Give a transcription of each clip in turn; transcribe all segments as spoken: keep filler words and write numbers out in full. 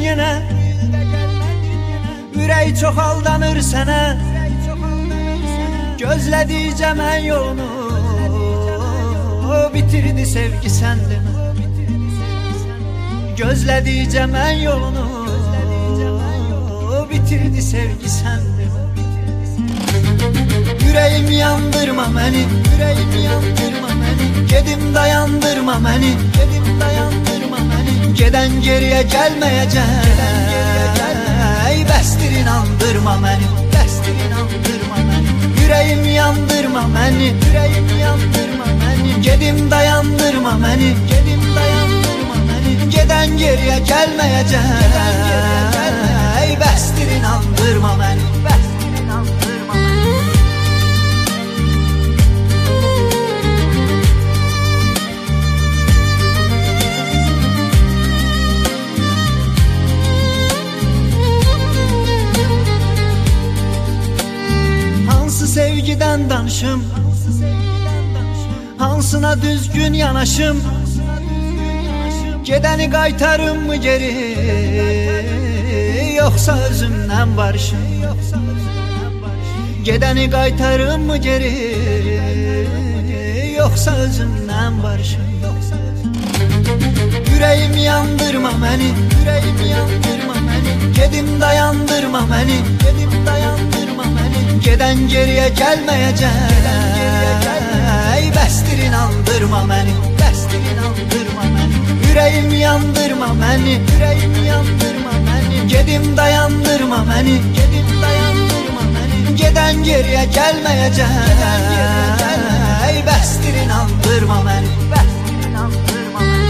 yenə, ürək çox aldanır sənə. Gözlədikcə mən yolunu, bitirdi sevgi səndimi. Gözlədikcə mən yolunu, bitirdi sevgi səndimi. Yüreğim yandırma məni, yüreğim yandırma məni. Gedim dayandırma məni, gedim dayandırma məni. Geden geriye gelmeyecek, ey bəsdir inandırma məni, bəsdir inandırma məni. Yüreğim yandırma məni, yüreğim yandırma məni. Gedim dayandırma məni, gedim dayandırma məni. Geden geriye gelmeyecek, ey bəsdir inandırma məni, bəsdir inandırma məni. Sevgiden danışım, hansına düzgün yanaşım. Gedeni qaytarım mı geri, yoksa özümden barışım. Gedeni qaytarım mı geri, yoksa özümden barışım. Yüreğim yandırma məni, yüreğim yandırma məni. Gedim dayandırma məni, gedim dayandırma məni. Geden geriye gelmeyecek, ey bəsdir inandırma məni, bəsdir inandırma məni. Yüreğim yandırma məni, yüreğim yandırma məni. Gedim dayandırma məni, gedim dayandırma məni. Geden geriye gelmeyecek, ey bəsdir inandırma məni, bəsdir inandırma məni.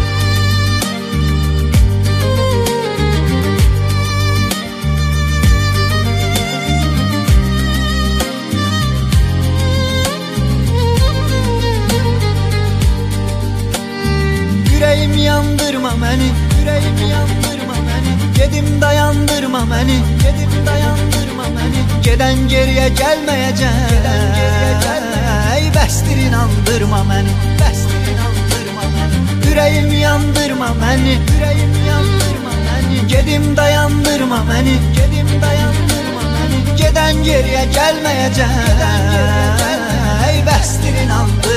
Yüreğim yandırma məni, yüreğim yandırma məni. Gedim dayandırma məni, gedim dayandırma məni. Geden geriye gelmeyecek, ey bəsdir inandırma məni, bəsdir inandırma məni. Yüreğim yandırma məni, yüreğim yandırma məni. Gedim dayandırma məni, gedim dayandırma məni. Geden geriye gelmeyecek, ey bəsdir inandırma məni.